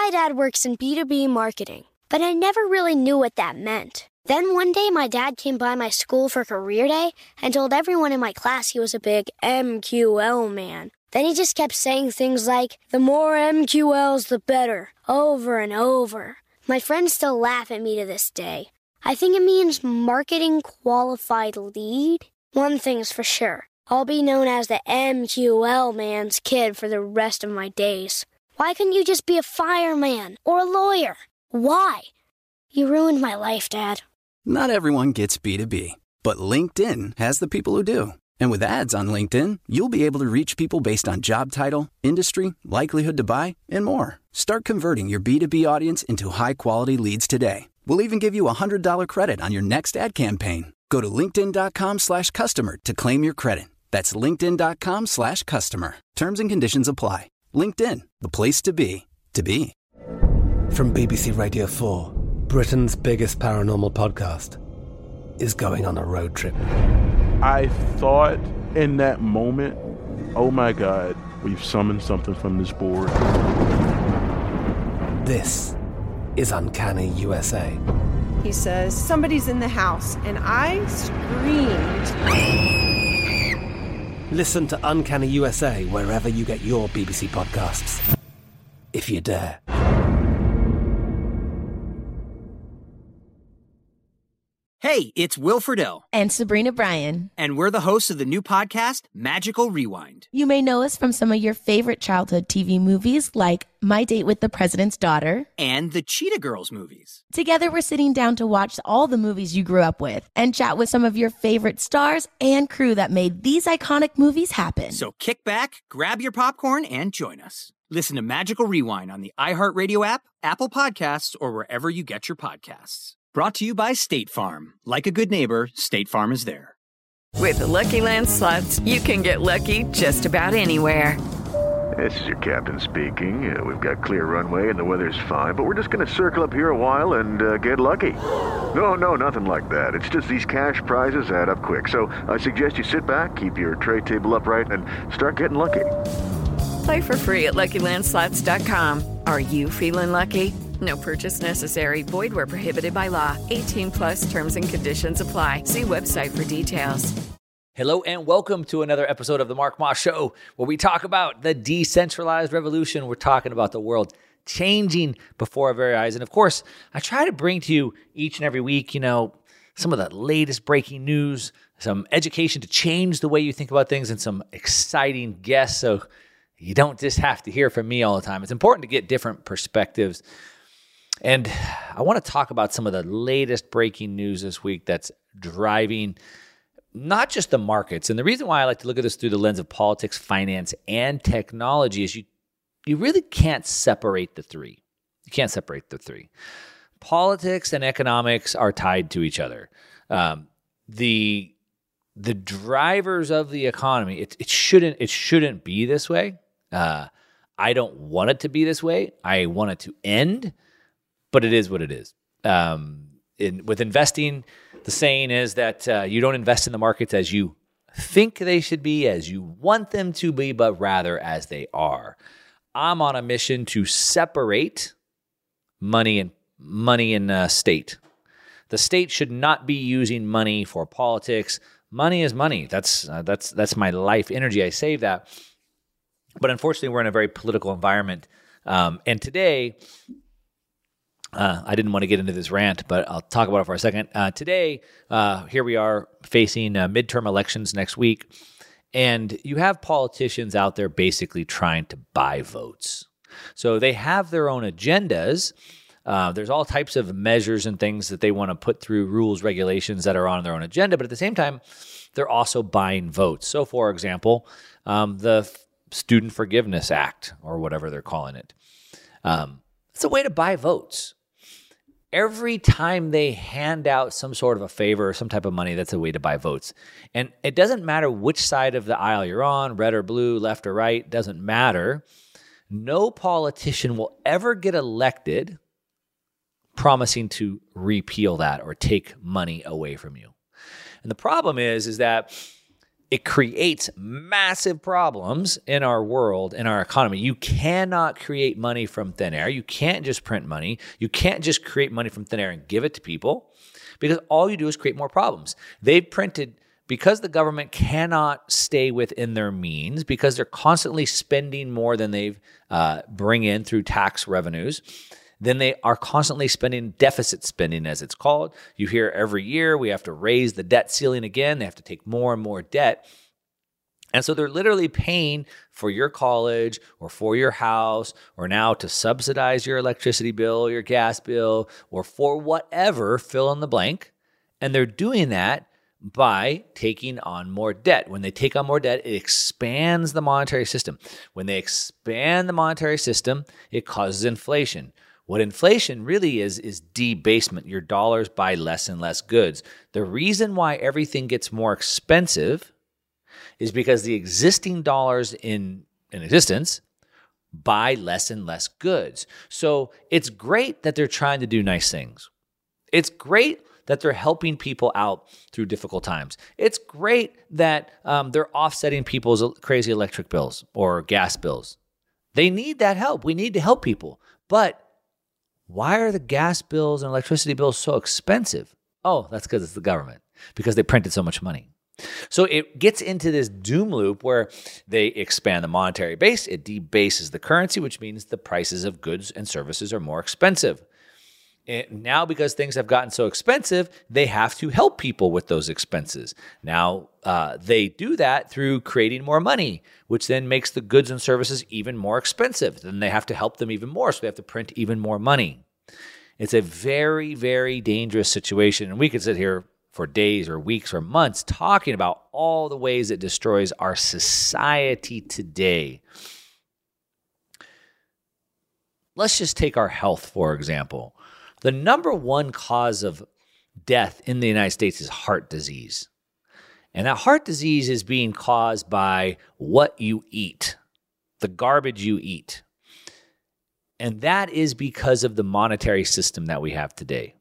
My dad works in B2B marketing, but I never really knew what that meant. Then one day, my dad came by my school for career day and told everyone in my class he was a big MQL man. Then he just kept saying things like, the more MQLs, the better, over and over. My friends still laugh at me to this day. I think it means marketing qualified lead. One thing's for sure. I'll be known as the MQL man's kid for the rest of my days. Why couldn't you just be a fireman or a lawyer? Why? You ruined my life, Dad. Not everyone gets B2B, but LinkedIn has the people who do. And with ads on LinkedIn, you'll be able to reach people based on job title, industry, likelihood to buy, and more. Start converting your B2B audience into high-quality leads today. We'll even give you a $100 credit on your next ad campaign. Go to linkedin.com/customer to claim your credit. That's linkedin.com/customer. Terms and conditions apply. LinkedIn, the place to be, to be. From BBC Radio 4, Britain's biggest paranormal podcast is going on a road trip. I thought in that moment, oh my God, we've summoned something from this board. This is Uncanny USA. He says, somebody's in the house, and I screamed. Listen to Uncanny USA wherever you get your BBC podcasts, if you dare. Hey, it's Will Friedle. And Sabrina Bryan. And we're the hosts of the new podcast, Magical Rewind. You may know us from some of your favorite childhood TV movies like My Date with the President's Daughter. And the Cheetah Girls movies. Together, we're sitting down to watch all the movies you grew up with and chat with some of your favorite stars and crew that made these iconic movies happen. So kick back, grab your popcorn, and join us. Listen to Magical Rewind on the iHeartRadio app, Apple Podcasts, or wherever you get your podcasts. Brought to you by State Farm. Like a good neighbor, State Farm is there. With the Lucky Land Slots, you can get lucky just about anywhere. This is your captain speaking. We've got clear runway and the weather's fine, but we're just going to circle up here a while and get lucky. No, nothing like that. It's just these cash prizes add up quick. So I suggest you sit back, keep your tray table upright, and start getting lucky. Play for free at LuckyLandSlots.com. Are you feeling lucky? No purchase necessary. Void where prohibited by law. 18+ terms and conditions apply. See website for details. Hello and welcome to another episode of The Mark Moss Show, where we talk about the decentralized revolution. We're talking about the world changing before our very eyes. And of course, I try to bring to you each and every week, some of the latest breaking news, some education to change the way you think about things, and some exciting guests. So you don't just have to hear from me all the time. It's important to get different perspectives. And I want to talk about some of the latest breaking news this week that's driving not just the markets. And the reason why I like to look at this through the lens of politics, finance, and technology is you really can't separate the three. You can't separate the three. Politics and economics are tied to each other. The drivers of the economy, it shouldn't be this way. I don't want it to be this way. I want it to end. But it is what it is. With investing, the saying is that you don't invest in the markets as you think they should be, as you want them to be, but rather as they are. I'm on a mission to separate money and state. The state should not be using money for politics. Money is money. That's my life energy. I save that. But unfortunately, we're in a very political environment. And today, I didn't want to get into this rant, but I'll talk about it for a second. Today, here we are facing midterm elections next week, and you have politicians out there basically trying to buy votes. So they have their own agendas. There's all types of measures and things that they want to put through, rules, regulations that are on their own agenda, but at the same time, they're also buying votes. So, for example, the Student Forgiveness Act, or whatever they're calling it. It's a way to buy votes. Every time they hand out some sort of a favor or some type of money, that's a way to buy votes. And it doesn't matter which side of the aisle you're on, red or blue, left or right, doesn't matter. No politician will ever get elected promising to repeal that or take money away from you. And the problem is that it creates massive problems in our world, in our economy. You cannot create money from thin air. You can't just print money. You can't just create money from thin air and give it to people, because all you do is create more problems. They've printed, because the government cannot stay within their means, because they're constantly spending more than they bring in through tax revenues, then they are constantly spending deficit spending, as it's called. You hear every year we have to raise the debt ceiling again. They have to take more and more debt. And so they're literally paying for your college or for your house, or now to subsidize your electricity bill, your gas bill, or for whatever, fill in the blank. And they're doing that by taking on more debt. When they take on more debt, it expands the monetary system. When they expand the monetary system, it causes inflation. What inflation really is debasement. Your dollars buy less and less goods. The reason why everything gets more expensive is because the existing dollars in existence buy less and less goods. So it's great that they're trying to do nice things. It's great that they're helping people out through difficult times. It's great that they're offsetting people's crazy electric bills or gas bills. They need that help. We need to help people. But why are the gas bills and electricity bills so expensive? Oh, that's because it's the government, because they printed so much money. So it gets into this doom loop where they expand the monetary base, it debases the currency, which means the prices of goods and services are more expensive. And now, because things have gotten so expensive, they have to help people with those expenses. Now, they do that through creating more money, which then makes the goods and services even more expensive. Then they have to help them even more, so they have to print even more money. It's a very, very dangerous situation. And we could sit here for days or weeks or months talking about all the ways it destroys our society today. Let's just take our health, for example. The number one cause of death in the United States is heart disease. And that heart disease is being caused by what you eat, the garbage you eat. And that is because of the monetary system that we have today.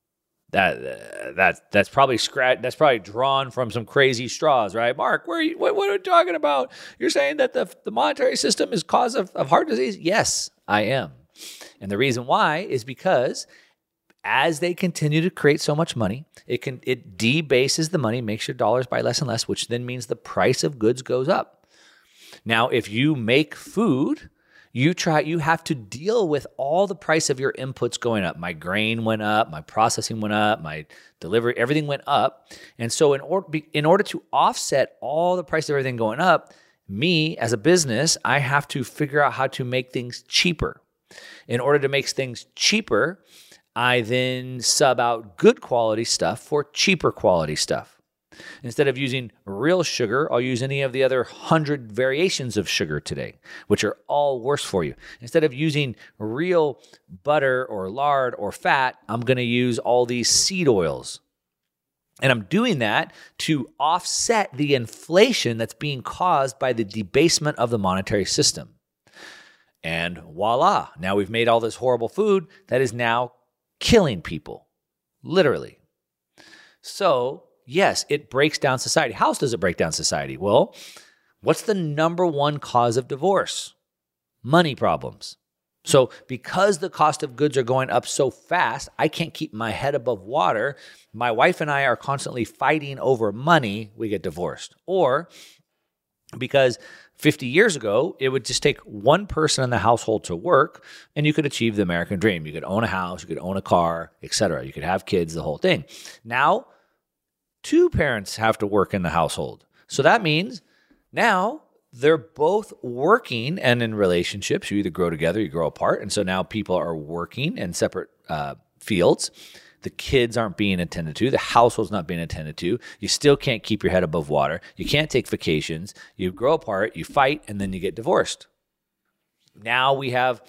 That's probably drawn from some crazy straws, right? Mark, what are you talking about? You're saying that the monetary system is cause of heart disease? Yes, I am. And the reason why is because as they continue to create so much money, it debases the money, makes your dollars buy less and less, which then means the price of goods goes up. Now, if you make food, you have to deal with all the price of your inputs going up. My grain went up, my processing went up, my delivery, everything went up. And so in order to offset all the price of everything going up, me as a business, I have to figure out how to make things cheaper. In order to make things cheaper, I then sub out good quality stuff for cheaper quality stuff. Instead of using real sugar, I'll use any of the other 100 variations of sugar today, which are all worse for you. Instead of using real butter or lard or fat, I'm going to use all these seed oils. And I'm doing that to offset the inflation that's being caused by the debasement of the monetary system. And voila, now we've made all this horrible food that is now killing people, literally. So, yes, it breaks down society. How else does it break down society? Well, what's the number one cause of divorce? Money problems. So because the cost of goods are going up so fast, I can't keep my head above water. My wife and I are constantly fighting over money, we get divorced. Or because 50 years ago, it would just take one person in the household to work, and you could achieve the American dream. You could own a house, you could own a car, etc. You could have kids, the whole thing. Now, two parents have to work in the household. So that means now they're both working and in relationships. You either grow together, you grow apart. And so now people are working in separate fields. The kids aren't being attended to. The household's not being attended to. You still can't keep your head above water. You can't take vacations. You grow apart, you fight, and then you get divorced. Now we have,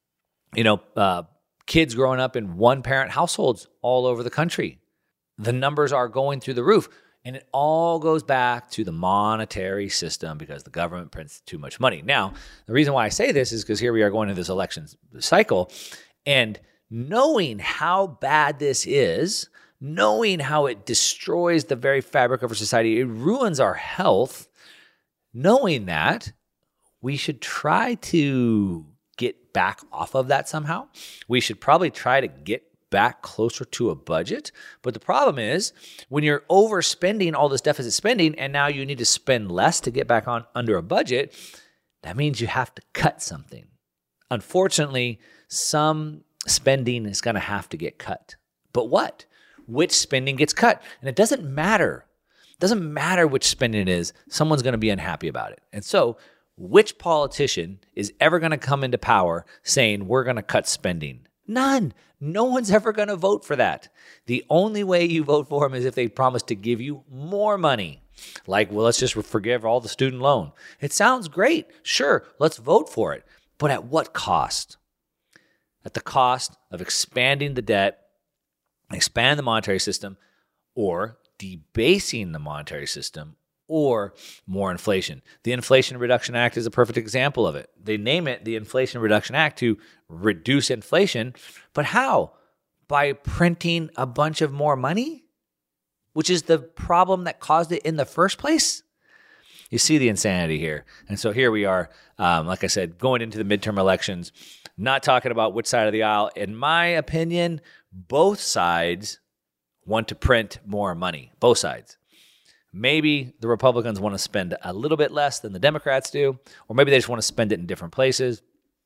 kids growing up in one-parent households all over the country. The numbers are going through the roof. And it all goes back to the monetary system because the government prints too much money. Now, the reason why I say this is because here we are going into this election cycle, and knowing how bad this is knowing how it destroys the very fabric of our society, it ruins our health, knowing that, we should try to get back off of that somehow. We should probably try to get back closer to a budget. But the problem is when you're overspending all this deficit spending and now you need to spend less to get back on under a budget, that means you have to cut something. Unfortunately, some spending is going to have to get cut. But what? Which spending gets cut? And it doesn't matter. It doesn't matter which spending it is. Someone's going to be unhappy about it. And so which politician is ever going to come into power saying we're going to cut spending? None. No one's ever going to vote for that. The only way you vote for them is if they promise to give you more money. Like, well, let's just forgive all the student loan. It sounds great. Sure, let's vote for it. But at what cost? At the cost of expanding the debt, expand the monetary system, or debasing the monetary system, or more inflation. The Inflation Reduction Act is a perfect example of it. They name it the Inflation Reduction Act to reduce inflation, but how? By printing a bunch of more money, which is the problem that caused it in the first place? You see the insanity here. And so here we are, like I said, going into the midterm elections, not talking about which side of the aisle. In my opinion, both sides want to print more money, both sides. Maybe the Republicans want to spend a little bit less than the Democrats do, or maybe they just want to spend it in different places.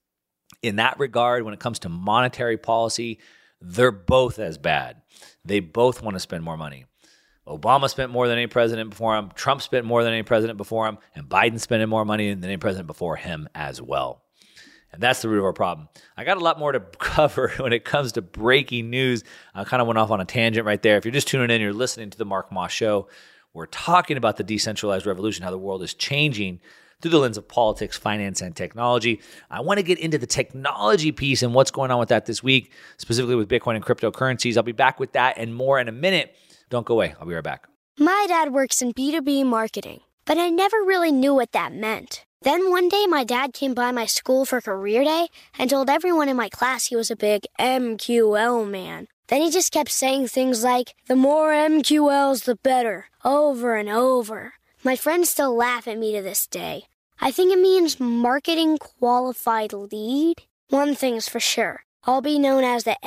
In that regard, when it comes to monetary policy, they're both as bad. They both want to spend more money. Obama spent more than any president before him. Trump spent more than any president before him. And Biden spending more money than any president before him as well. And that's the root of our problem. I got a lot more to cover when it comes to breaking news. I kind of went off on a tangent right there. If you're just tuning in, you're listening to the Mark Moss Show. We're talking about the decentralized revolution, how the world is changing through the lens of politics, finance, and technology. I want to get into the technology piece and what's going on with that this week, specifically with Bitcoin and cryptocurrencies. I'll be back with that and more in a minute. Don't go away. I'll be right back. My dad works in B2B marketing, but I never really knew what that meant. Then one day my dad came by my school for career day and told everyone in my class he was a big MQL man. Then he just kept saying things like, the more MQLs, the better, over and over. My friends still laugh at me to this day. I think it means marketing qualified lead. One thing's for sure. I'll be known as the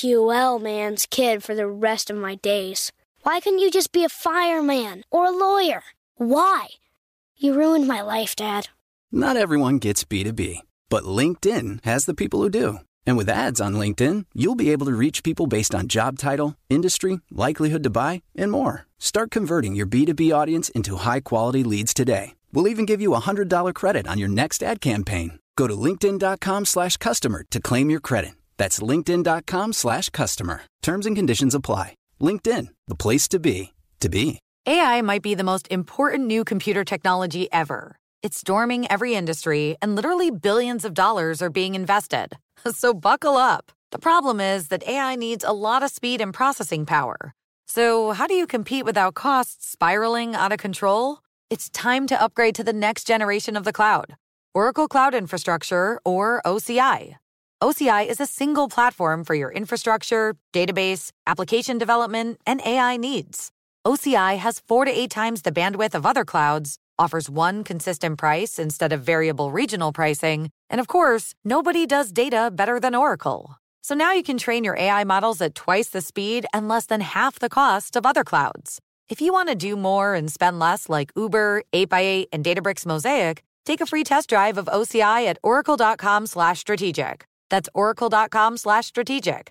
MQL man's kid for the rest of my days. Why couldn't you just be a fireman or a lawyer? Why? You ruined my life, Dad. Not everyone gets B2B, but LinkedIn has the people who do. And with ads on LinkedIn, you'll be able to reach people based on job title, industry, likelihood to buy, and more. Start converting your B2B audience into high-quality leads today. We'll even give you a $100 credit on your next ad campaign. Go to linkedin.com/customer to claim your credit. That's linkedin.com/customer. Terms and conditions apply. LinkedIn, the place to be, to be. AI might be the most important new computer technology ever. It's storming every industry, and literally billions of dollars are being invested. So buckle up. The problem is that AI needs a lot of speed and processing power. So how do you compete without costs spiraling out of control? It's time to upgrade to the next generation of the cloud. Oracle Cloud Infrastructure, or OCI. OCI is a single platform for your infrastructure, database, application development, and AI needs. OCI has 4 to 8 times the bandwidth of other clouds, offers one consistent price instead of variable regional pricing, and of course, nobody does data better than Oracle. So now you can train your AI models at twice the speed and less than half the cost of other clouds. If you want to do more and spend less like Uber, 8x8, and Databricks Mosaic, take a free test drive of OCI at oracle.com/strategic. That's oracle.com/strategic.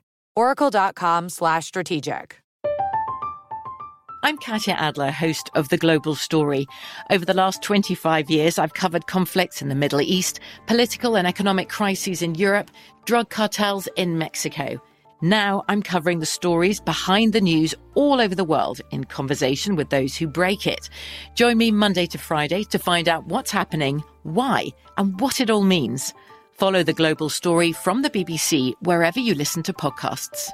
oracle.com/strategic. I'm Katya Adler, host of The Global Story. Over the last 25 years, I've covered conflicts in the Middle East, political and economic crises in Europe, drug cartels in Mexico. Now I'm covering the stories behind the news all over the world in conversation with those who break it. Join me Monday to Friday to find out what's happening, why, and what it all means. Follow The Global Story from the BBC wherever you listen to podcasts.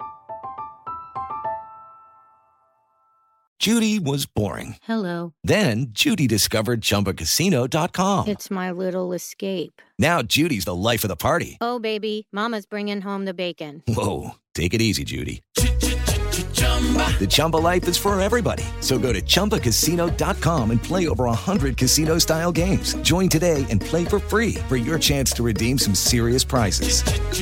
Judy was boring. Hello. Then Judy discovered ChumbaCasino.com. It's my little escape. Now Judy's the life of the party. Oh, baby, mama's bringing home the bacon. Whoa, take it easy, Judy. The Chumba life is for everybody. So go to ChumbaCasino.com and play over 100 casino-style games. Join today and play for free for your chance to redeem some serious prizes.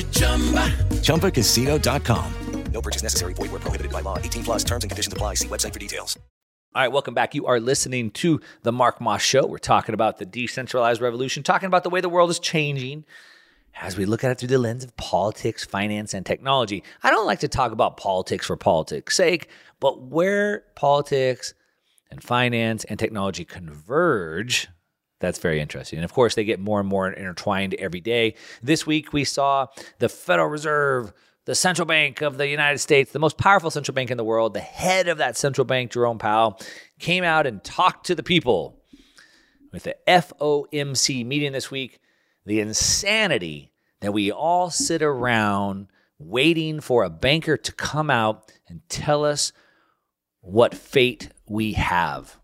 ChumbaCasino.com. No purchase necessary. Void where prohibited by law. 18 plus terms and conditions apply. See website for details. All right, welcome back. You are listening to The Mark Moss Show. We're talking about the decentralized revolution, talking about the way the world is changing as we look at it through the lens of politics, finance, and technology. I don't like to talk about politics for politics' sake, but where politics and finance and technology converge, that's very interesting. And of course, they get more and more intertwined every day. This week, we saw the Federal Reserve, the central bank of the United States, the most powerful central bank in the world, the head of that central bank, Jerome Powell, came out and talked to the people with the FOMC meeting this week. The insanity that we all sit around waiting for a banker to come out and tell us what fate we have.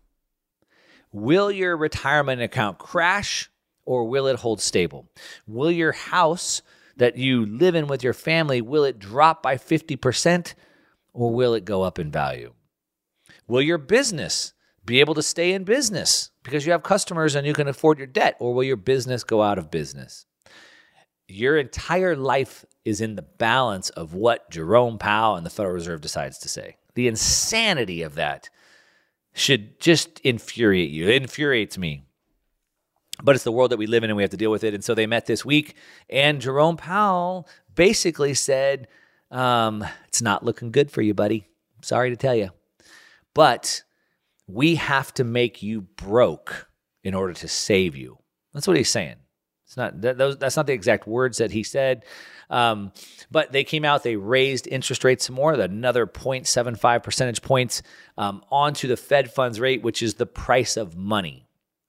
Will your retirement account crash or will it hold stable? Will your house that you live in with your family, will it drop by 50% or will it go up in value? Will your business be able to stay in business because you have customers and you can afford your debt, or will your business go out of business? Your entire life is in the balance of what Jerome Powell and the Federal Reserve decides to say. The insanity of that should just infuriate you. It infuriates me. But it's the world that we live in and we have to deal with it. And so they met this week, and Jerome Powell basically said, it's not looking good for you, buddy. Sorry to tell you. But we have to make you broke in order to save you. That's what he's saying. It's not that's not the exact words that he said. But they came out, they raised interest rates some more, another 0.75 percentage points onto the Fed funds rate, which is the price of money.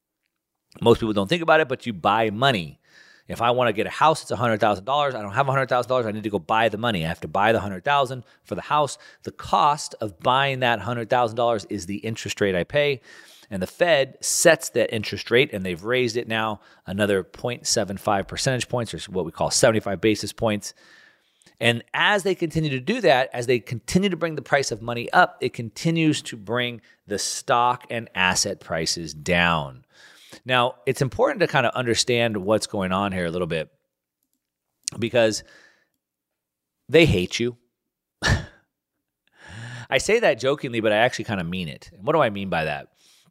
Most people don't think about it, but you buy money. If I want to get a house, it's $100,000. I don't have $100,000. I need to go buy the money. I have to buy the $100,000 for the house. The cost of buying that $100,000 is the interest rate I pay. And the Fed sets that interest rate, and they've raised it now another 0.75 percentage points, or what we call 75 basis points. And as they continue to do that, as they continue to bring the price of money up, it continues to bring the stock and asset prices down. Now, it's important to kind of understand what's going on here a little bit, because they hate you. I say that jokingly, but I actually kind of mean it. And what do I mean by that?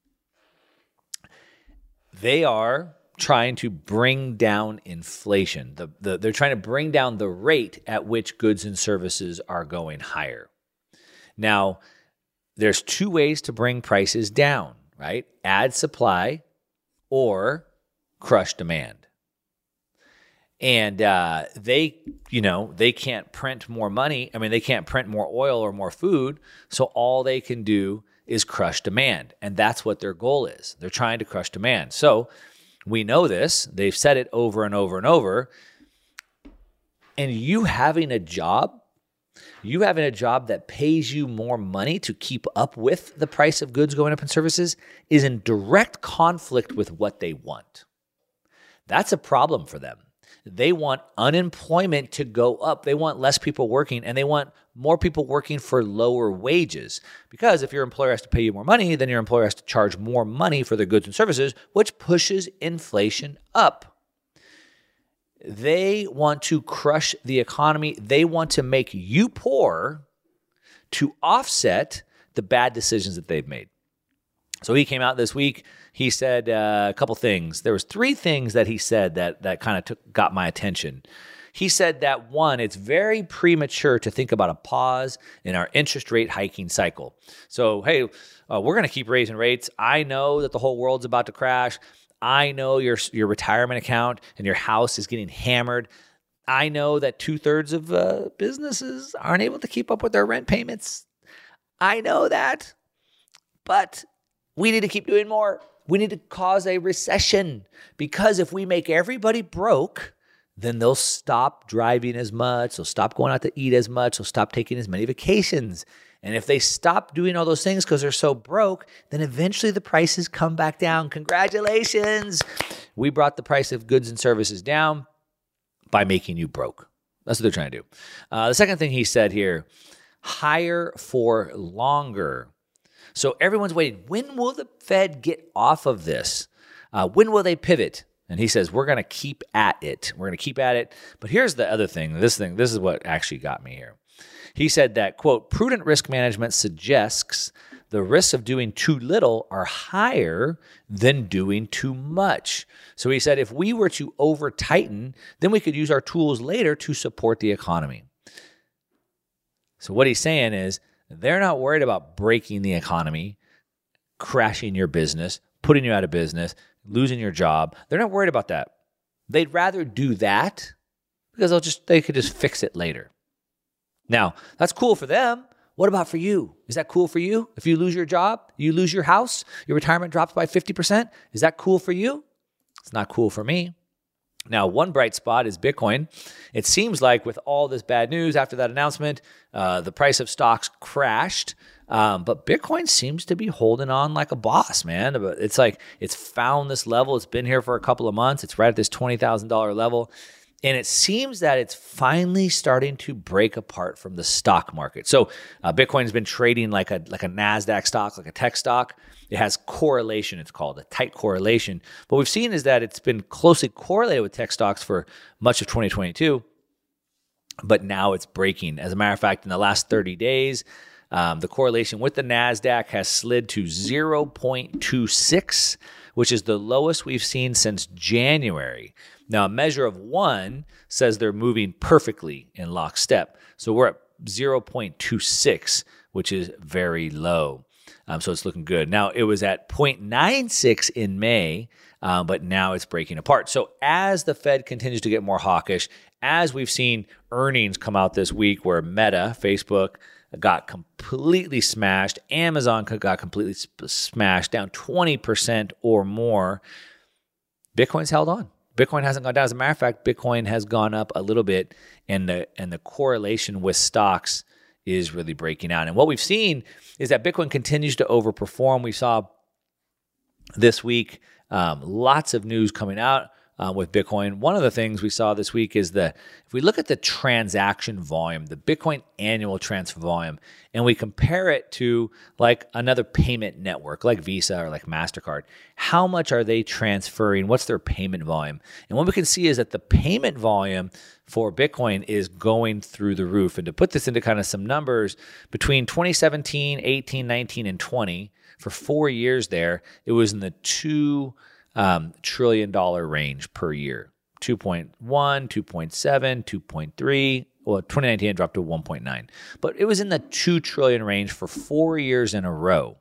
They are trying to bring down inflation. They're trying to bring down the rate at which goods and services are going higher. Now, there's two ways to bring prices down, right? Add supply or crush demand. And they can't print more money. I mean, they can't print more oil or more food. So all they can do is crush demand. And that's what their goal is. They're trying to crush demand. So we know this. They've said it over and over and over. And you having a job that pays you more money to keep up with the price of goods going up in services is in direct conflict with what they want. That's a problem for them. They want unemployment to go up. They want less people working, and they want more people working for lower wages. Because if your employer has to pay you more money, then your employer has to charge more money for their goods and services, which pushes inflation up. They want to crush the economy. They want to make you poor to offset the bad decisions that they've made. So he came out this week. He said a couple things. There was three things that he said that kind of got my attention. He said that, one, it's very premature to think about a pause in our interest rate hiking cycle. So, hey, we're going to keep raising rates. I know that the whole world's about to crash. I know your retirement account and your house is getting hammered. I know that 2/3 of businesses aren't able to keep up with their rent payments. I know that. But we need to keep doing more. We need to cause a recession, because if we make everybody broke, then they'll stop driving as much. They'll stop going out to eat as much. They'll stop taking as many vacations. And if they stop doing all those things because they're so broke, then eventually the prices come back down. Congratulations. We brought the price of goods and services down by making you broke. That's what they're trying to do. The second thing he said here, higher for longer. So everyone's waiting. When will the Fed get off of this? When will they pivot? And he says, we're going to keep at it. We're going to keep at it. But here's the other thing. This is what actually got me here. He said that, quote, prudent risk management suggests the risks of doing too little are higher than doing too much. So he said, if we were to over-tighten, then we could use our tools later to support the economy. So what he's saying is they're not worried about breaking the economy, crashing your business, putting you out of business, losing your job. They're not worried about that. They'd rather do that because they could just fix it later. Now, that's cool for them. What about for you? Is that cool for you? If you lose your job, you lose your house, your retirement drops by 50%, is that cool for you? It's not cool for me. Now, one bright spot is Bitcoin. It seems like with all this bad news after that announcement, the price of stocks crashed, but Bitcoin seems to be holding on like a boss, man. It's like it's found this level. It's been here for a couple of months. It's right at this $20,000 level. And it seems that it's finally starting to break apart from the stock market. So Bitcoin's been trading like a NASDAQ stock, like a tech stock. It has correlation, it's called, a tight correlation. What we've seen is that it's been closely correlated with tech stocks for much of 2022, but now it's breaking. As a matter of fact, in the last 30 days, the correlation with the NASDAQ has slid to 0.26, which is the lowest we've seen since January. Now, a measure of 1 says they're moving perfectly in lockstep. So we're at 0.26, which is very low. So it's looking good. Now, it was at 0.96 in May, but now it's breaking apart. So as the Fed continues to get more hawkish, as we've seen earnings come out this week where Meta, Facebook, got completely smashed, Amazon got completely smashed, down 20% or more, Bitcoin's held on. Bitcoin hasn't gone down. As a matter of fact, Bitcoin has gone up a little bit, and the correlation with stocks is really breaking out. And what we've seen is that Bitcoin continues to overperform. We saw this week lots of news coming out with Bitcoin. One of the things we saw this week is if we look at the transaction volume, the Bitcoin annual transfer volume, and we compare it to like another payment network like Visa or like MasterCard, how much are they transferring? What's their payment volume? And what we can see is that the payment volume for Bitcoin is going through the roof. And to put this into kind of some numbers, between 2017, 18, 19, and 20, for 4 years there, it was in the $2 trillion range per year. 2.1, 2.7, 2.3. Well, 2019 it dropped to 1.9. But it was in the 2 trillion range for 4 years in a row.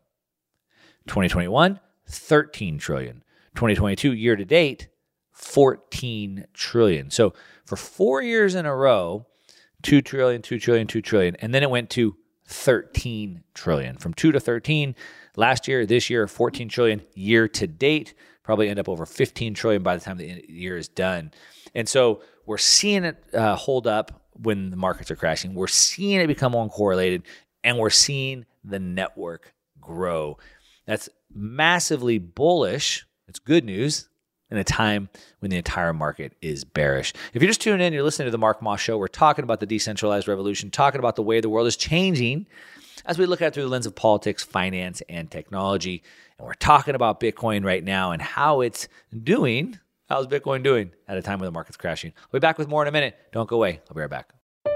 2021, 13 trillion. 2022 year to date, 14 trillion. So for 4 years in a row, 2 trillion, 2 trillion, 2 trillion. And then it went to 13 trillion. From 2 to 13 last year, this year, 14 trillion year to date. Probably end up over 15 trillion by the time the year is done. And so we're seeing it hold up when the markets are crashing. We're seeing it become uncorrelated, and we're seeing the network grow. That's massively bullish. It's good news in a time when the entire market is bearish. If you're just tuning in, you're listening to The Mark Moss Show. We're talking about the decentralized revolution, talking about the way the world is changing as we look at it through the lens of politics, finance, and technology. And we're talking about Bitcoin right now and how it's doing. How's Bitcoin doing at a time when the market's crashing? I'll be back with more in a minute. Don't go away. I'll be right back.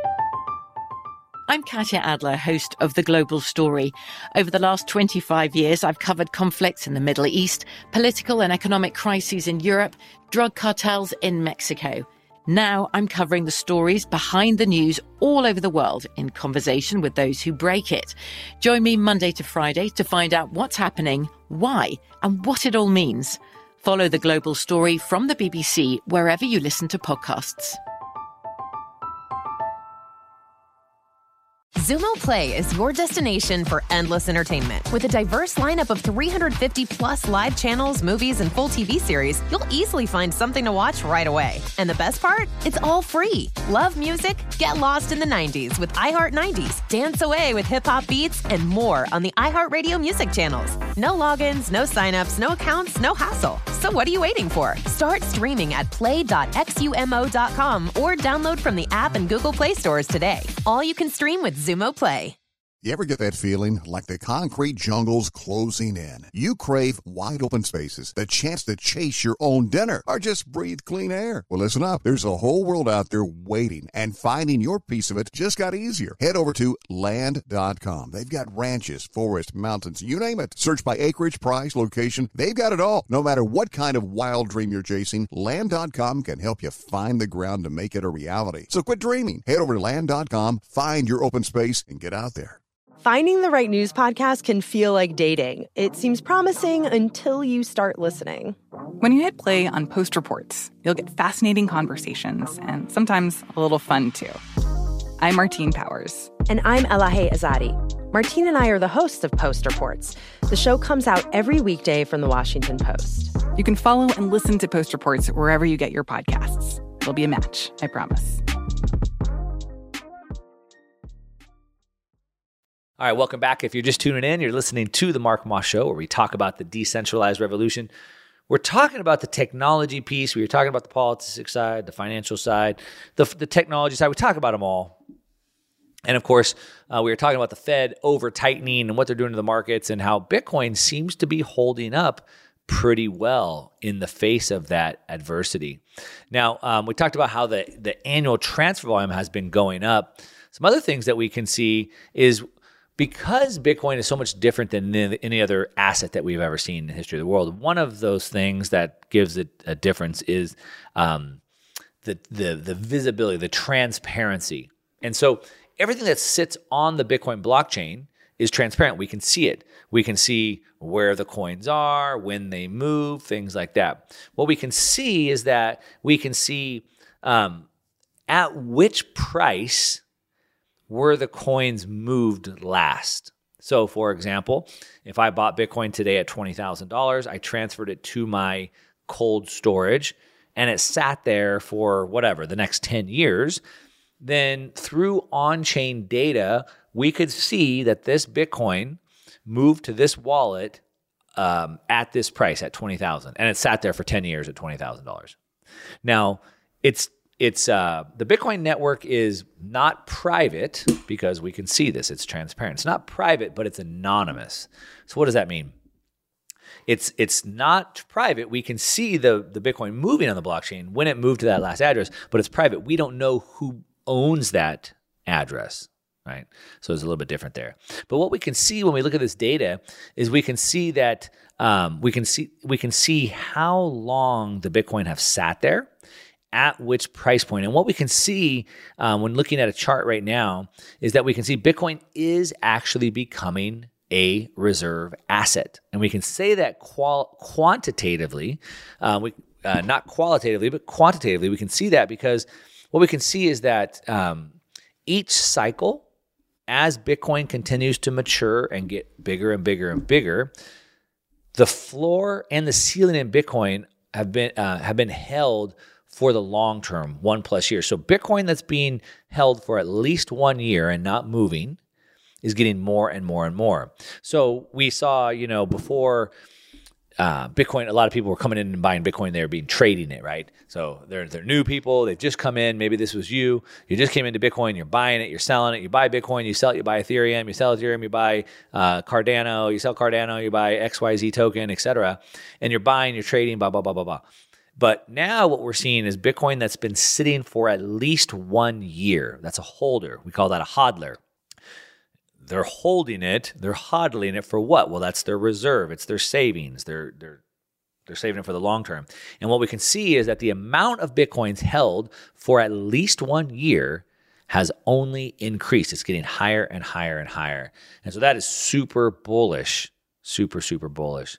I'm Katya Adler, host of The Global Story. Over the last 25 years, I've covered conflicts in the Middle East, political and economic crises in Europe, drug cartels in Mexico. Now I'm covering the stories behind the news all over the world in conversation with those who break it. Join me Monday to Friday to find out what's happening, why, and what it all means. Follow The Global Story from the BBC wherever you listen to podcasts. Xumo Play is your destination for endless entertainment. With a diverse lineup of 350 plus live channels, movies, and full TV series, you'll easily find something to watch right away. And the best part? It's all free. Love music? Get lost in the 90s with iHeart 90s, dance away with hip-hop beats, and more on the iHeartRadio music channels. No logins, no signups, no accounts, no hassle. So what are you waiting for? Start streaming at play.xumo.com or download from the app and Google Play stores today. All you can stream with Xumo Xumo Play. You ever get that feeling like the concrete jungle's closing in? You crave wide open spaces, the chance to chase your own dinner, or just breathe clean air. Well, listen up. There's a whole world out there waiting, and finding your piece of it just got easier. Head over to Land.com. They've got ranches, forests, mountains, you name it. Search by acreage, price, location. They've got it all. No matter what kind of wild dream you're chasing, Land.com can help you find the ground to make it a reality. So quit dreaming. Head over to Land.com, find your open space, and get out there. Finding the right news podcast can feel like dating. It seems promising until you start listening. When you hit play on Post Reports, you'll get fascinating conversations and sometimes a little fun, too. I'm Martine Powers. And I'm Elahe Azadi. Martine and I are the hosts of Post Reports. The show comes out every weekday from The Washington Post. You can follow and listen to Post Reports wherever you get your podcasts. It'll be a match, I promise. All right, welcome back. If you're just tuning in, you're listening to The Mark Moss Show, where we talk about the decentralized revolution. We're talking about the technology piece. We were talking about the politics side, the financial side, the technology side. We talk about them all. And, of course, we were talking about the Fed over-tightening and what they're doing to the markets and how Bitcoin seems to be holding up pretty well in the face of that adversity. Now, we talked about how the annual transfer volume has been going up. Some other things that we can see is because Bitcoin is so much different than any other asset that we've ever seen in the history of the world, one of those things that gives it a difference is the visibility, the transparency. And so everything that sits on the Bitcoin blockchain is transparent. We can see it. We can see where the coins are, when they move, things like that. What we can see is that we can see at which price were the coins moved last. So, for example, if I bought Bitcoin today at $20,000, I transferred it to my cold storage, and it sat there for whatever, the next 10 years, then through on-chain data, we could see that this Bitcoin moved to this wallet at this price, at $20,000, and it sat there for 10 years at $20,000. Now, the Bitcoin network is not private because we can see this. It's transparent. It's not private, but it's anonymous. So what does that mean? It's not private. We can see the Bitcoin moving on the blockchain when it moved to that last address, but it's private. We don't know who owns that address, right? So it's a little bit different there. But what we can see when we look at this data is we can see that we can see how long the Bitcoin have sat there, at which price point. And what we can see when looking at a chart right now is that we can see Bitcoin is actually becoming a reserve asset. And we can say that quantitatively, not qualitatively, but quantitatively, we can see that because what we can see is that each cycle, as Bitcoin continues to mature and get bigger and bigger and bigger, the floor and the ceiling in Bitcoin have been held for the long term, 1+ years. So Bitcoin that's being held for at least 1 year and not moving is getting more and more and more. So we saw, before Bitcoin, a lot of people were coming in and buying Bitcoin. They were trading it, right? So they're new people. They've just come in. Maybe this was you. You just came into Bitcoin. You're buying it. You're selling it. You buy Bitcoin. You sell it. You buy Ethereum. You sell Ethereum. You buy Cardano. You sell Cardano. You buy XYZ token, etc. And you're buying. You're trading. Blah blah blah blah blah. But now what we're seeing is Bitcoin that's been sitting for at least 1 year. That's a holder. We call that a hodler. They're holding it. They're hodling it for what? Well, that's their reserve. It's their savings. They're saving it for the long term. And what we can see is that the amount of Bitcoins held for at least 1 year has only increased. It's getting higher and higher and higher. And so that is super bullish, super, super bullish.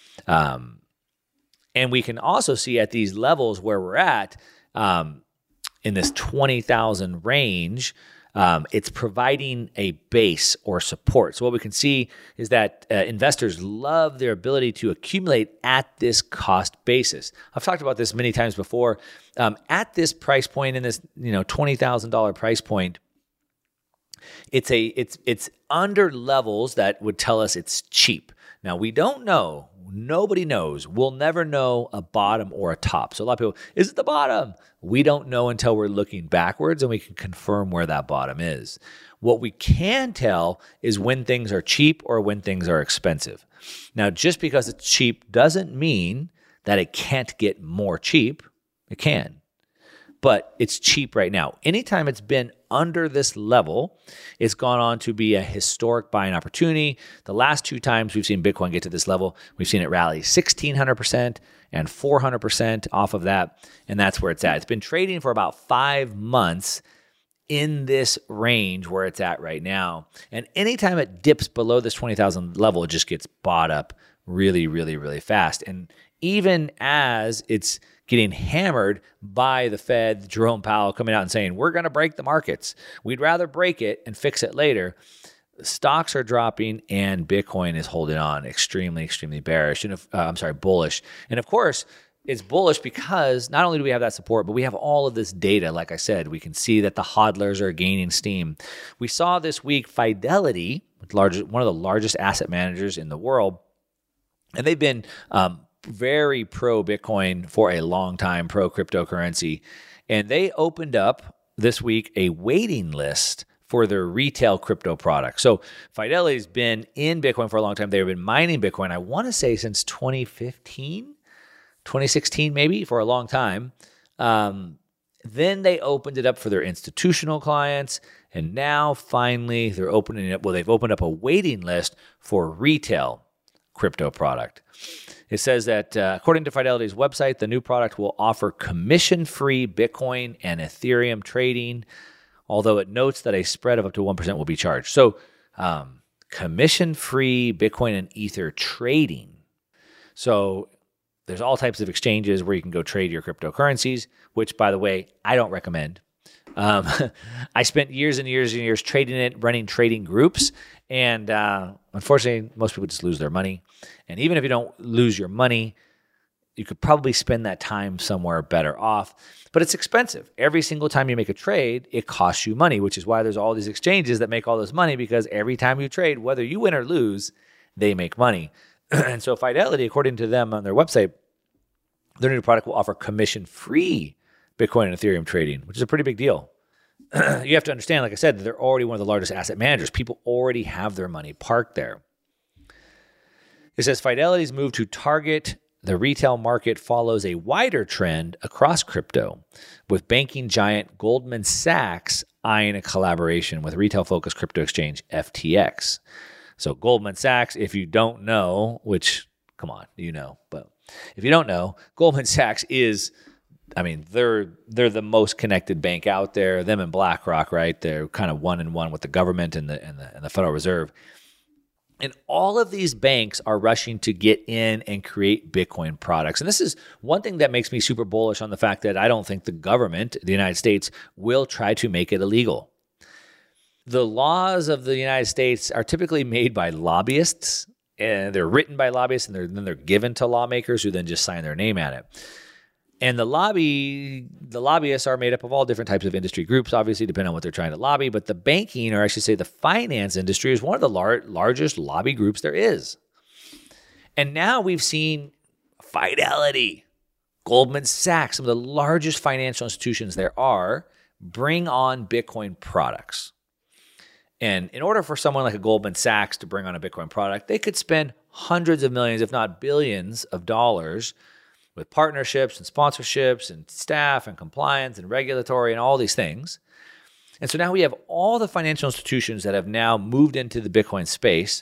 And we can also see at these levels where we're at, in this 20,000 range, it's providing a base or support. So what we can see is that investors love their ability to accumulate at this cost basis. I've talked about this many times before. At this price point, in this $20,000 price point, It's under levels that would tell us it's cheap. Now, we don't know. Nobody knows. We'll never know a bottom or a top. So a lot of people, is it the bottom? We don't know until we're looking backwards and we can confirm where that bottom is. What we can tell is when things are cheap or when things are expensive. Now, just because it's cheap doesn't mean that it can't get more cheap. It can. But it's cheap right now. Anytime it's been under this level, it's gone on to be a historic buying opportunity. The last 2 times we've seen Bitcoin get to this level, we've seen it rally 1,600% and 400% off of that, and that's where it's at. It's been trading for about 5 months in this range where it's at right now. And anytime it dips below this 20,000 level, it just gets bought up really, really, really fast. And even as it's getting hammered by the Fed, Jerome Powell coming out and saying, we're going to break the markets. We'd rather break it and fix it later. Stocks are dropping and Bitcoin is holding on extremely, extremely bullish. And of course, it's bullish because not only do we have that support, but we have all of this data. Like I said, we can see that the hodlers are gaining steam. We saw this week Fidelity, one of the largest asset managers in the world, and they've been very pro-Bitcoin for a long time, pro-cryptocurrency. And they opened up this week a waiting list for their retail crypto products. So Fidelity's been in Bitcoin for a long time. They've been mining Bitcoin, I want to say since 2015, 2016 maybe, for a long time. Then they opened it up for their institutional clients. And now finally they're opening it up. Well, they've opened up a waiting list for retail crypto product. It says that according to Fidelity's website, the new product will offer commission-free Bitcoin and Ethereum trading, although it notes that a spread of up to 1% will be charged. So commission-free Bitcoin and Ether trading. So there's all types of exchanges where you can go trade your cryptocurrencies, which, by the way, I don't recommend. I spent years and years and years trading it, running trading groups, and unfortunately, most people just lose their money. And even if you don't lose your money, you could probably spend that time somewhere better off. But it's expensive. Every single time you make a trade, it costs you money, which is why there's all these exchanges that make all this money, because every time you trade, whether you win or lose, they make money. And so Fidelity, according to them on their website, their new product will offer commission-free Bitcoin and Ethereum trading, which is a pretty big deal. You have to understand, like I said, they're already one of the largest asset managers. People already have their money parked there. It says Fidelity's move to target the retail market follows a wider trend across crypto, with banking giant Goldman Sachs eyeing a collaboration with retail-focused crypto exchange FTX. So Goldman Sachs, if you don't know, which, come on, you know, but if you don't know, Goldman Sachs is, I mean, they're the most connected bank out there. Them and BlackRock, right? They're kind of one in one with the government and the Federal Reserve. And all of these banks are rushing to get in and create Bitcoin products. And this is one thing that makes me super bullish on the fact that I don't think the government, the United States, will try to make it illegal. The laws of the United States are typically made by lobbyists, and they're written by lobbyists, and then they're given to lawmakers who then just sign their name at it. And the lobbyists are made up of all different types of industry groups, obviously, depending on what they're trying to lobby. But the banking, or I should say the finance industry, is one of the largest lobby groups there is. And now we've seen Fidelity, Goldman Sachs, some of the largest financial institutions there are, bring on Bitcoin products. And in order for someone like a Goldman Sachs to bring on a Bitcoin product, they could spend hundreds of millions, if not billions of dollars with partnerships and sponsorships and staff and compliance and regulatory and all these things. And so now we have all the financial institutions that have now moved into the Bitcoin space,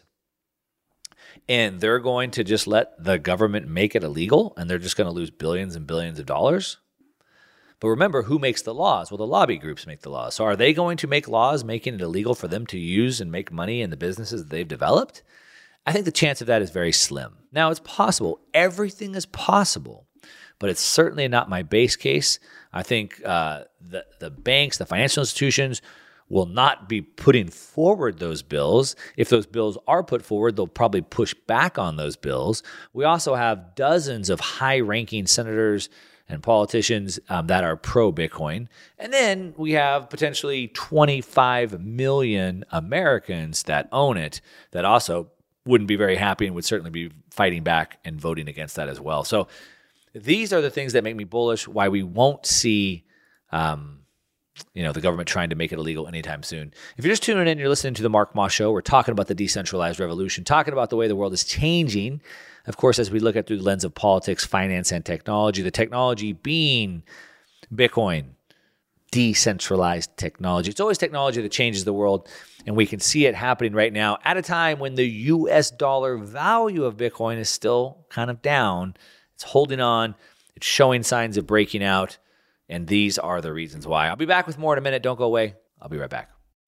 and they're going to just let the government make it illegal, and they're just going to lose billions and billions of dollars. But remember, who makes the laws? Well, the lobby groups make the laws. So are they going to make laws making it illegal for them to use and make money in the businesses that they've developed? I think the chance of that is very slim. Now, it's possible. Everything is possible, but it's certainly not my base case. I think the banks, the financial institutions will not be putting forward those bills. If those bills are put forward, they'll probably push back on those bills. We also have dozens of high-ranking senators, and politicians that are pro-Bitcoin. And then we have potentially 25 million Americans that own it that also wouldn't be very happy and would certainly be fighting back and voting against that as well. So these are the things that make me bullish, why we won't see the government trying to make it illegal anytime soon. If you're just tuning in, you're listening to the Mark Moss Show. We're talking about the decentralized revolution, talking about the way the world is changing. Of course, as we look at through the lens of politics, finance, and technology, the technology being Bitcoin, decentralized technology. It's always technology that changes the world, and we can see it happening right now at a time when the US dollar value of Bitcoin is still kind of down. It's holding on. It's showing signs of breaking out, and these are the reasons why. I'll be back with more in a minute. Don't go away. I'll be right back.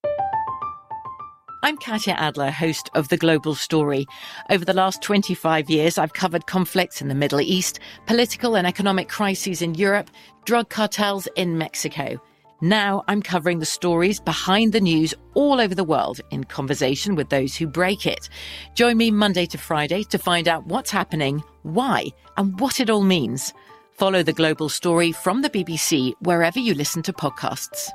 I'm Katya Adler, host of The Global Story. Over the last 25 years, I've covered conflicts in the Middle East, political and economic crises in Europe, drug cartels in Mexico. Now I'm covering the stories behind the news all over the world in conversation with those who break it. Join me Monday to Friday to find out what's happening, why, and what it all means. Follow The Global Story from the BBC wherever you listen to podcasts.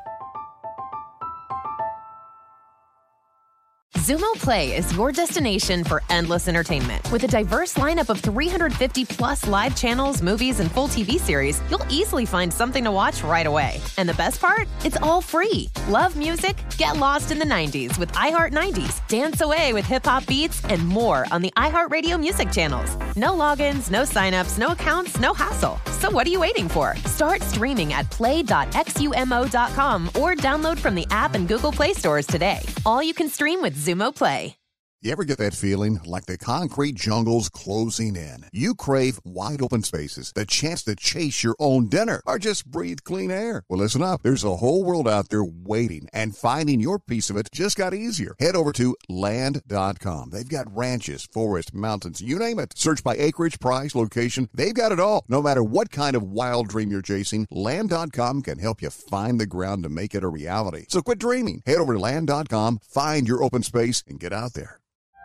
Xumo Play is your destination for endless entertainment. With a diverse lineup of 350 plus live channels, movies, and full TV series, you'll easily find something to watch right away. And the best part? It's all free. Love music? Get lost in the 90s with iHeart 90s. Dance away with hip-hop beats and more on the iHeartRadio music channels. No logins, no signups, no accounts, no hassle. So what are you waiting for? Start streaming at play.xumo.com or download from the app and Google Play stores today. All you can stream with Xumo Play. You ever get that feeling like the concrete jungle's closing in? You crave wide open spaces, the chance to chase your own dinner, or just breathe clean air. Well, listen up. There's a whole world out there waiting, and finding your piece of it just got easier. Head over to Land.com. They've got ranches, forests, mountains, you name it. Search by acreage, price, location. They've got it all. No matter what kind of wild dream you're chasing, Land.com can help you find the ground to make it a reality. So quit dreaming. Head over to Land.com, find your open space, and get out there.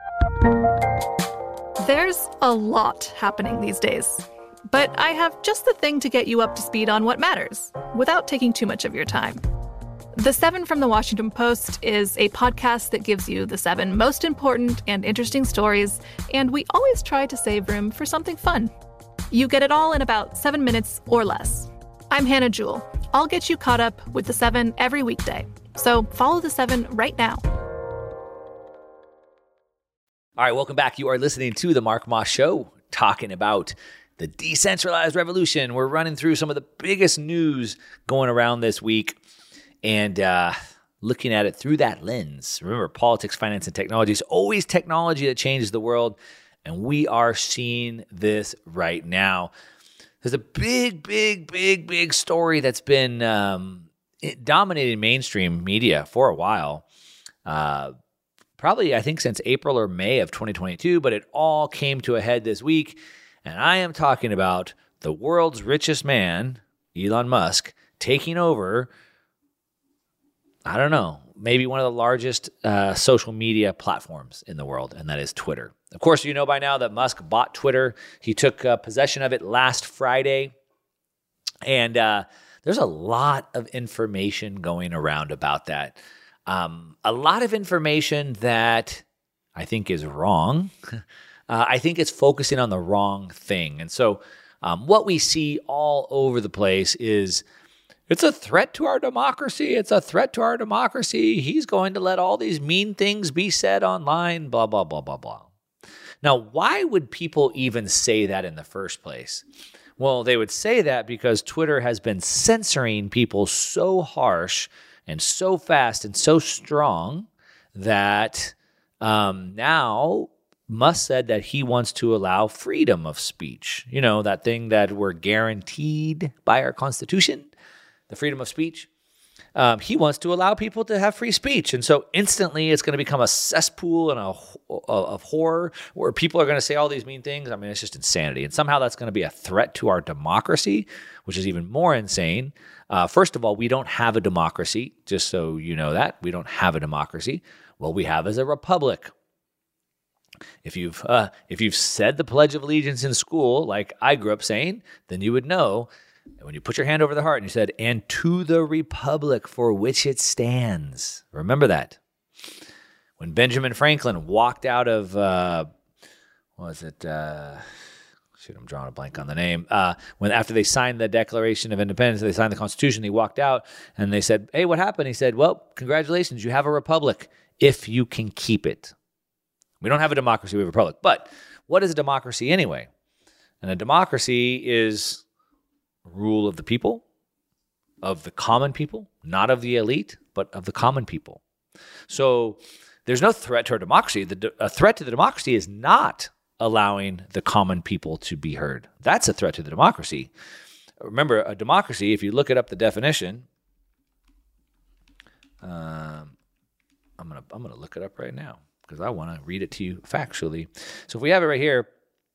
There's a lot happening these days, but I have just the thing to get you up to speed on what matters without taking too much of your time. The 7 from the Washington Post is a podcast that gives you the 7 most important and interesting stories, and we always try to save room for something fun. You get it all in about 7 minutes or less. I'm Hannah Jewell. I'll get you caught up with the 7 every weekday. So follow the 7 right now. All right, welcome back. You are listening to The Mark Moss Show, talking about the decentralized revolution. We're running through some of the biggest news going around this week and looking at it through that lens. Remember, politics, finance, and technology is always technology that changes the world, and we are seeing this right now. There's a big story that's been dominating mainstream media for a while. Probably, I think, since April or May of 2022, but it all came to a head this week. And I am talking about the world's richest man, Elon Musk, taking over, I don't know, maybe one of the largest social media platforms in the world, and that is Twitter. Of course, you know by now that Musk bought Twitter. He took possession of it last Friday. And there's a lot of information going around about that. A lot of information that I think is wrong. I think it's focusing on the wrong thing. And so what we see all over the place is it's a threat to our democracy. It's a threat to our democracy. He's going to let all these mean things be said online, blah, blah, blah, blah, blah. Now, why would people even say that in the first place? Well, they would say that because Twitter has been censoring people so harsh and so fast and so strong that now Musk said that he wants to allow freedom of speech. You know, that thing that we're guaranteed by our Constitution, the freedom of speech. He wants to allow people to have free speech. And so instantly it's going to become a cesspool and of horror where people are going to say all these mean things. I mean, it's just insanity. And somehow that's going to be a threat to our democracy, which is even more insane. First of all, we don't have a democracy, just so you know that. We don't have a democracy. What we have is a republic. If you've said the Pledge of Allegiance in school, like I grew up saying, then you would know And when you put your hand over the heart and you said, and to the republic for which it stands. Remember that. When Benjamin Franklin walked out of, I'm drawing a blank on the name. When after they signed the Declaration of Independence, they signed the Constitution, he walked out and they said, hey, what happened? He said, well, congratulations, you have a republic if you can keep it. We don't have a democracy, we have a republic. But what is a democracy anyway? And a democracy is rule of the people, of the common people, not of the elite, but of the common people. So there's no threat to our democracy. A threat to the democracy is not allowing the common people to be heard. That's a threat to the democracy. Remember, a democracy, if you look it up, the definition, I'm gonna look it up right now because I want to read it to you factually. So if we have it right here,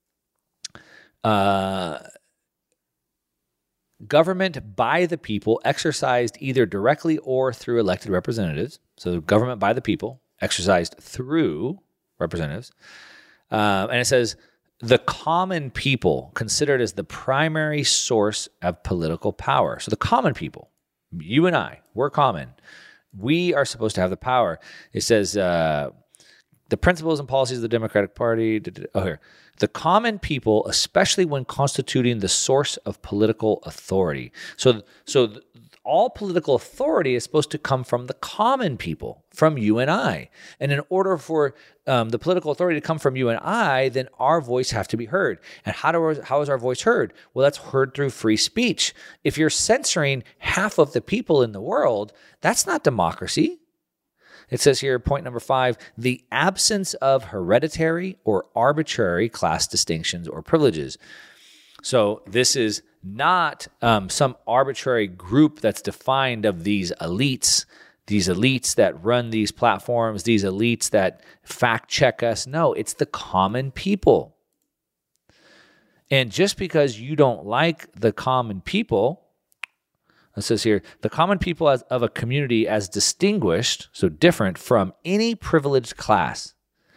government by the people exercised either directly or through elected representatives. So government by the people exercised through representatives. And it says, the common people considered as the primary source of political power. So the common people, you and I, we're common. We are supposed to have the power. It says, the principles and policies of the Democratic Party. Here. The common people, especially when constituting the source of political authority. So all political authority is supposed to come from the common people, from you and I. And in order for the political authority to come from you and I, then our voice have to be heard. And how is our voice heard? Well, that's heard through free speech. If you're censoring half of the people in the world, that's not democracy. It says here, point number 5, the absence of hereditary or arbitrary class distinctions or privileges. So this is not some arbitrary group that's defined of these elites that run these platforms, these elites that fact check us. No, it's the common people. And just because you don't like the common people, it says here, the common people of a community as distinguished, so different from any privileged class.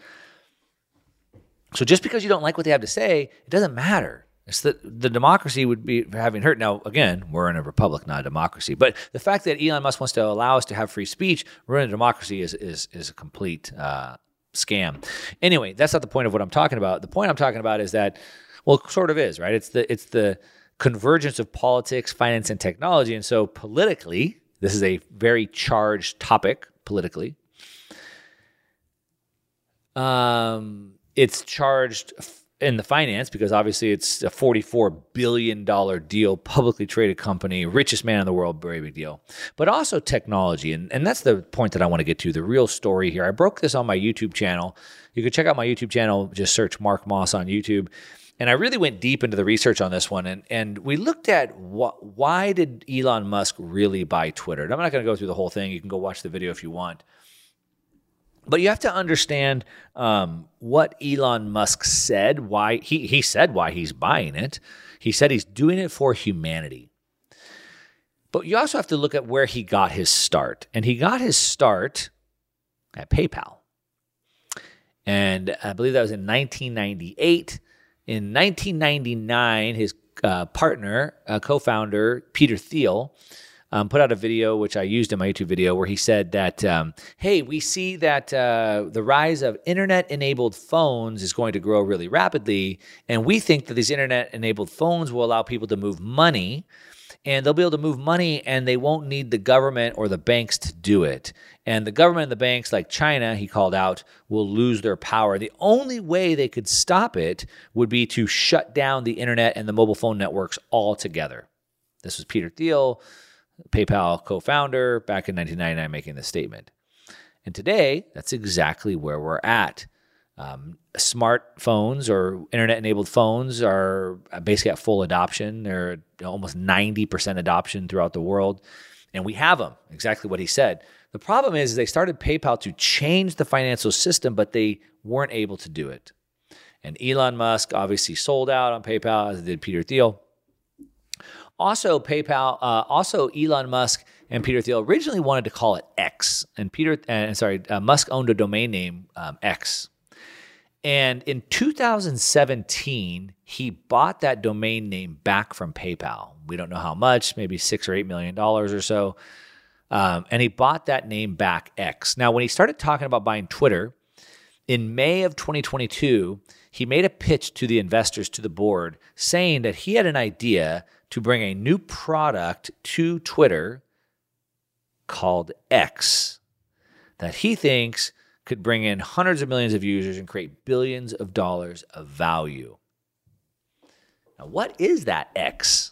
So just because you don't like what they have to say, it doesn't matter. It's the democracy would be having hurt. Now, again, we're in a republic, not a democracy. But the fact that Elon Musk wants to allow us to have free speech, we're in a democracy is a complete scam. Anyway, that's not the point of what I'm talking about. The point I'm talking about is that, well, it sort of is, right? It's the convergence of politics, finance, and technology. And so politically, this is a very charged topic politically. It's charged in the finance because obviously it's a $44 billion deal, publicly traded company, richest man in the world, very big deal. But also technology. And that's the point that I want to get to, the real story here. I broke this on my YouTube channel. You can check out my YouTube channel, just search Mark Moss on YouTube. And I really went deep into the research on this one, and we looked at why did Elon Musk really buy Twitter? And I'm not going to go through the whole thing. You can go watch the video if you want. But you have to understand what Elon Musk said, why he said why he's buying it. He said he's doing it for humanity. But you also have to look at where he got his start. And he got his start at PayPal. And I believe that was in 1998. In 1999, his partner, co-founder, Peter Thiel, put out a video, which I used in my YouTube video, where he said that, hey, we see that the rise of internet-enabled phones is going to grow really rapidly, and we think that these internet-enabled phones will allow people to move money, and they'll be able to move money, and they won't need the government or the banks to do it. And the government and the banks, like China, he called out, will lose their power. The only way they could stop it would be to shut down the internet and the mobile phone networks altogether. This was Peter Thiel, PayPal co-founder, back in 1999, making this statement. And today, that's exactly where we're at. Smartphones or internet-enabled phones are basically at full adoption. They're almost 90% adoption throughout the world. And we have them, exactly what he said. The problem is they started PayPal to change the financial system, but they weren't able to do it. And Elon Musk obviously sold out on PayPal, as did Peter Thiel. Also, Elon Musk and Peter Thiel originally wanted to call it X, and Musk owned a domain name X. And in 2017, he bought that domain name back from PayPal. We don't know how much, maybe $6 or $8 million or so. And he bought that name back, X. Now, when he started talking about buying Twitter, in May of 2022, he made a pitch to the investors, to the board, saying that he had an idea to bring a new product to Twitter called X that he thinks could bring in hundreds of millions of users and create billions of dollars of value. Now, what is that X?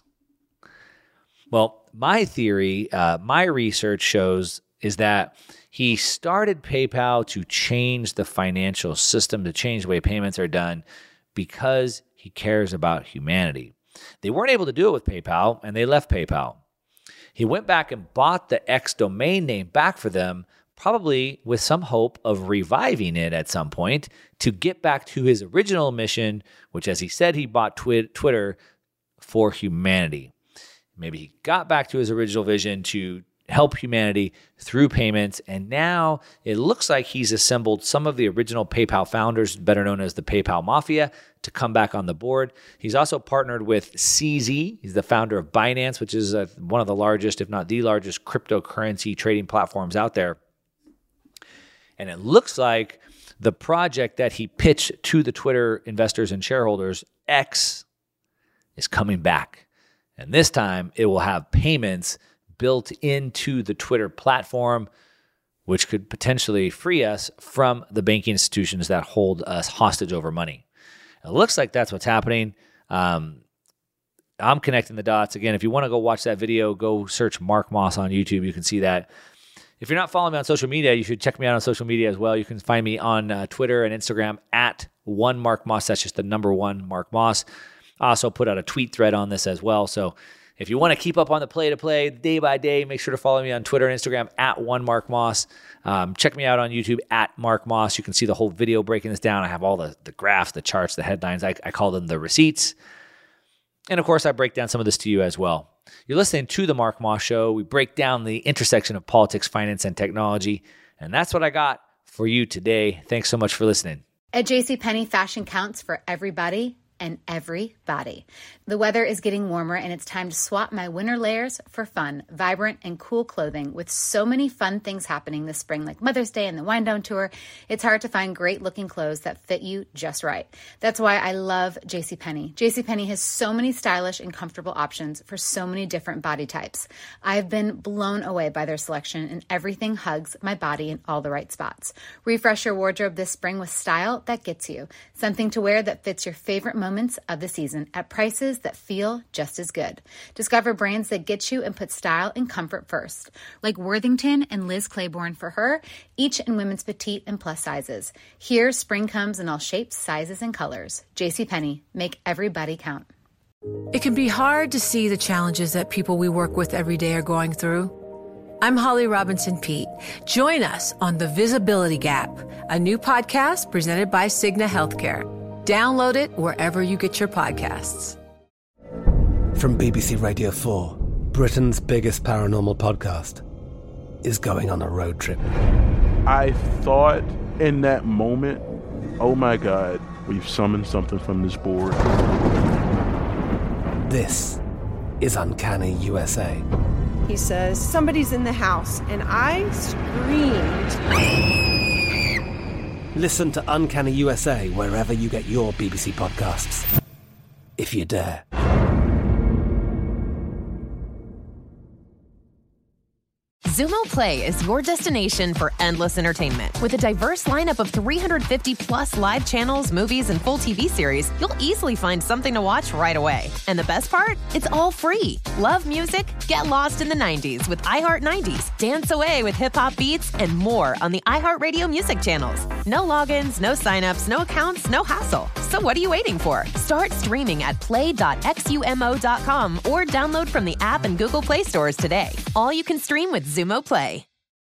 Well, my theory, my research shows is that he started PayPal to change the financial system, to change the way payments are done because he cares about humanity. They weren't able to do it with PayPal, and they left PayPal. He went back and bought the X domain name back for them, probably with some hope of reviving it at some point to get back to his original mission, which, as he said, he bought Twitter for humanity. Maybe he got back to his original vision to help humanity through payments, and now it looks like he's assembled some of the original PayPal founders, better known as the PayPal Mafia, to come back on the board. He's also partnered with CZ. He's the founder of Binance, which is one of the largest, if not the largest, cryptocurrency trading platforms out there. And it looks like the project that he pitched to the Twitter investors and shareholders, X, is coming back. And this time it will have payments built into the Twitter platform, which could potentially free us from the banking institutions that hold us hostage over money. It looks like that's what's happening. I'm connecting the dots. Again, if you want to go watch that video, go search Mark Moss on YouTube. You can see that. If you're not following me on social media, you should check me out on social media as well. You can find me on Twitter and Instagram at @1MarkMoss. That's just the number 1 Mark Moss. I also put out a tweet thread on this as well. So if you want to keep up on the play-to-play day by day, make sure to follow me on Twitter and Instagram at @1MarkMoss. Check me out on YouTube at Mark Moss. You can see the whole video breaking this down. I have all the graphs, the charts, the headlines. I call them the receipts. And of course, I break down some of this to you as well. You're listening to The Mark Moss Show. We break down the intersection of politics, finance, and technology. And that's what I got for you today. Thanks so much for listening. At JCPenney, fashion counts for everybody and everybody. The weather is getting warmer, and it's time to swap my winter layers for fun, vibrant, and cool clothing. With so many fun things happening this spring, like Mother's Day and the Wind Down Tour, it's hard to find great-looking clothes that fit you just right. That's why I love JCPenney. JCPenney has so many stylish and comfortable options for so many different body types. I've been blown away by their selection, and everything hugs my body in all the right spots. Refresh your wardrobe this spring with style that gets you. Something to wear that fits your favorite moments of the season at prices that feel just as good. Discover brands that get you and put style and comfort first, like Worthington and Liz Claiborne for her, each in women's petite and plus sizes. Here, spring comes in all shapes, sizes, and colors. JCPenney, make everybody count. It can be hard to see the challenges that people we work with every day are going through. I'm Holly Robinson Peete. Join us on The Visibility Gap, a new podcast presented by Cigna Healthcare. Download it wherever you get your podcasts. From BBC Radio 4, Britain's biggest paranormal podcast is going on a road trip. I thought in that moment, oh my God, we've summoned something from this board. This is Uncanny USA. He says, somebody's in the house, and I screamed. Listen to Uncanny USA wherever you get your BBC podcasts, if you dare. Xumo Play is your destination for endless entertainment. With a diverse lineup of 350 plus live channels, movies, and full TV series, you'll easily find something to watch right away. And the best part? It's all free. Love music? Get lost in the 90s with iHeart 90s, dance away with hip-hop beats, and more on the iHeartRadio music channels. No logins, no signups, no accounts, no hassle. So what are you waiting for? Start streaming at play.xumo.com or download from the app and Google Play stores today. All you can stream with Xumo Play.